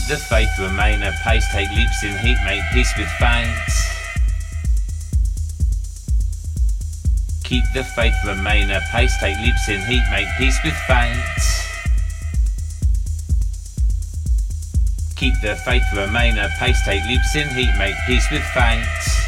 the faith, remain apace, take leaps in heat, make peace with fate. Keep the faith, remain apace, take leaps in heat, make peace with fate. Keep the faith, remain apace, take leaps in heat, make peace with fate.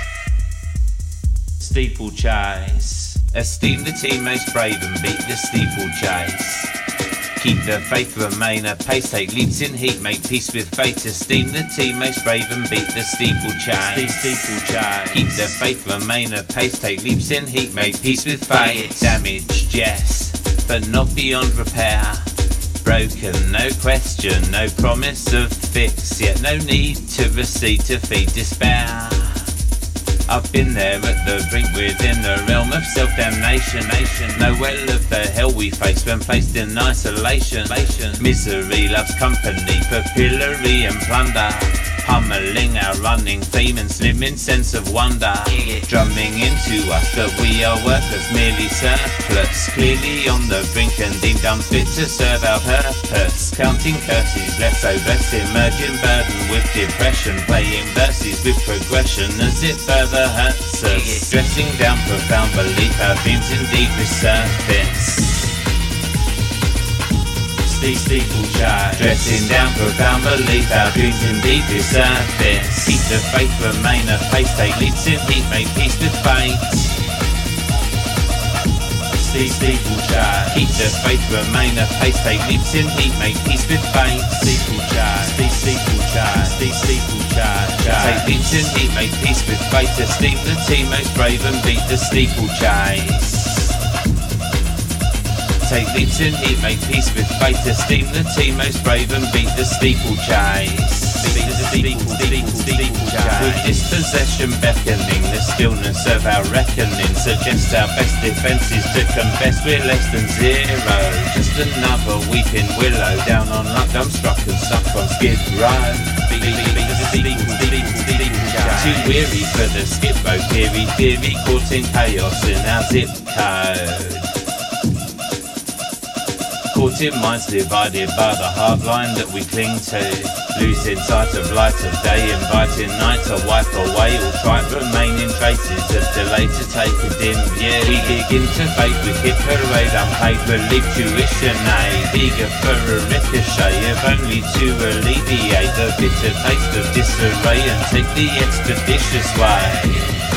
Steeplechase. Esteem the team most brave and beat the steeplechase. Keep the faith, remain apace, take leaps in heat, make peace with fate. Esteem the team most brave and beat the steeplechase. Keep the faith, remain apace, take leaps in heat, make peace with fate. Damaged, yes, but not beyond repair. Broken, no question, no promise of fix, yet no need to recede to feed despair. I've been there at the brink within the realm of self-damnation. No well of the hell we face when placed in isolation. Misery loves company, papillary and plunder. Pummeling our running theme and slimming sense of wonder. Drumming into us that we are worthless, merely surplus. Clearly on the brink and deemed unfit to serve our purpose. Counting curses, less so blessed, emerging burden with depression. Playing verses with progression as it further hurts us. Dressing down profound belief, our dreams indeed resurface. Steeplechase. Dressing down profound belief, our dreams indeed resurface. Keep the faith, remain apace, take leaps in heat, make peace with fate. Steeplechase. Keep the faith, remain apace, take leaps in heat, make peace with fate. Steeplechase. Take leaps in heat, make peace with fate. Esteem the team most brave and beat the steeplechase. Take leaps in heat, make peace with fate. Esteem the team most brave and beat the steeplechase. With dispossession beckoning, the stillness of our reckoning suggests our best defense is to confess we're less than zero. Just another weeping willow down on luck, dumbstruck and stuck on Skid Row. Too weary for the skip rope, theory caught in chaos in our zip code. Caught in minds divided by the hard line that we cling to. Losing sight of light of day, inviting night to wipe away all trite remaining traces of delay to take a dim view. We begin to fade with hit parade, unpaid relief tuition aid. Eager for a ricochet, if only to alleviate the bitter taste of disarray and take the expeditious way.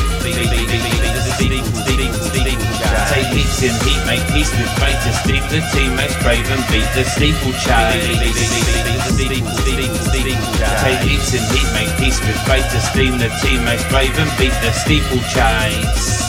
Take leaps in heat, make peace with fate. Esteem the team most brave and beat the steeplechase. Take leaps in heat, make peace with fate. Esteem the team most brave and beat the steeplechase.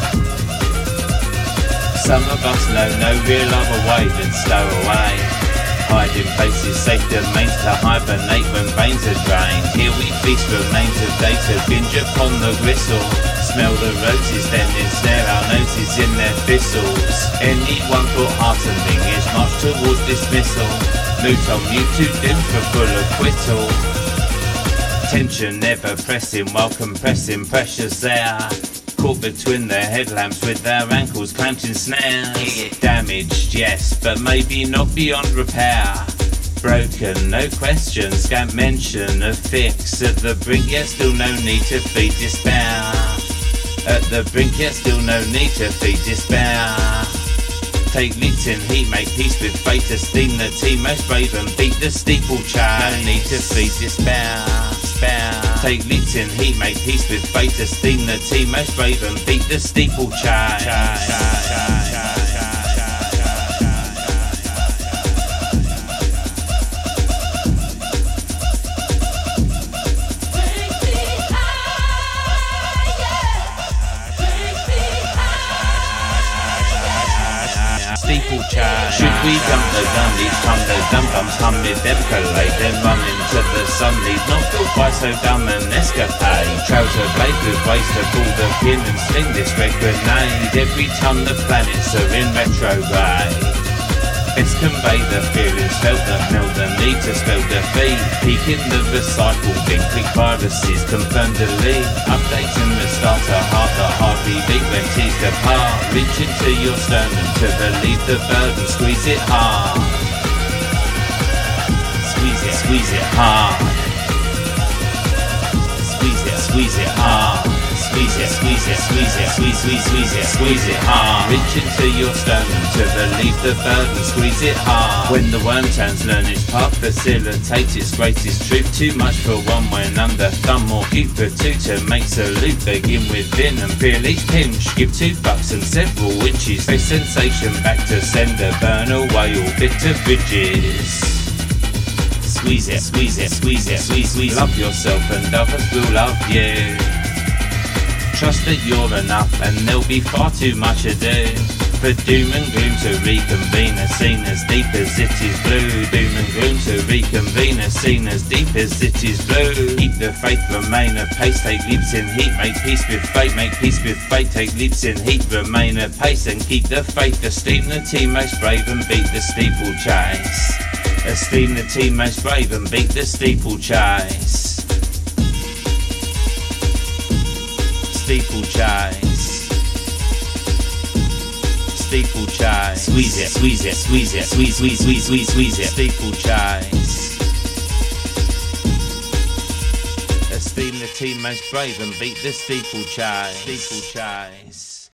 Some of us know no real other way than stow away. Hiding places, safe domains to hibernate when veins are drained. Here we feast remains of data, binge upon the gristle. Smell the roses, then ensnare our noses in their thistles. Anyone put heart and thing is march towards dismissal. Moot on mute, too dim for full acquittal. Tension never pressing while compressing pressures there. Caught between their headlamps with their ankles clamped in snares. Damaged, yes, but maybe not beyond repair. Broken, no question, scant mention of fix. At the brink, yet still no need to feed despair. At the brink, yet still no need to feed despair. Take leaps in heat, make peace with fate. Esteem the team most brave and beat the steeplechase. No need to feed despair. Take leaps in heat, make peace with fate. Esteem the team most brave and beat the steeplechase. Steeplechase. Should we dump the gun each time those dum-dums hum mid-escalade? Then run into the sun, need not feel quite so dumb and escapade. Trouser blade with ways to pull the pin and sling this red grenade. Every time the planets are in retrograde. Let's convey the feelings felt that meld the need to spell defeat. Peak in the recycle bin, click viruses, confirm delete. Updating the starter heart, the heartbeat beat when teased apart. Reach into your sternum to relieve the burden, squeeze it hard. Squeeze it squeeze it hard. Squeeze it hard. Squeeze it, squeeze it, squeeze it, squeeze it, squeeze it hard. Reach into your sternum to relieve the burden, squeeze it hard. When the worm turns, learn its path, facilitate its greatest truth. Too much for one when under thumb, or cute for two to make salute. Begin within and feel each pinch. Give 2 bucks and several inches. Face sensation back to sender, burn away all bitter bridges. Squeeze it, squeeze it, squeeze it, squeeze. Love yourself and others will love you. Trust that you're enough and there'll be far too much ado for doom and gloom to reconvene, a scene as deep as it is blue. Doom and gloom to reconvene, a scene as deep as it is blue. Keep the faith, remain apace, take leaps in heat, make peace with fate, make peace with fate, take leaps in heat, remain apace and keep the faith. Esteem the team most brave and beat the steeplechase. Esteem the team most brave and beat the steeplechase. Steeplechase. Steeplechase. Squeeze it, squeeze it, squeeze it, squeeze it. Steeplechase. Esteem the team most brave and beat the steeplechase. Steeplechase.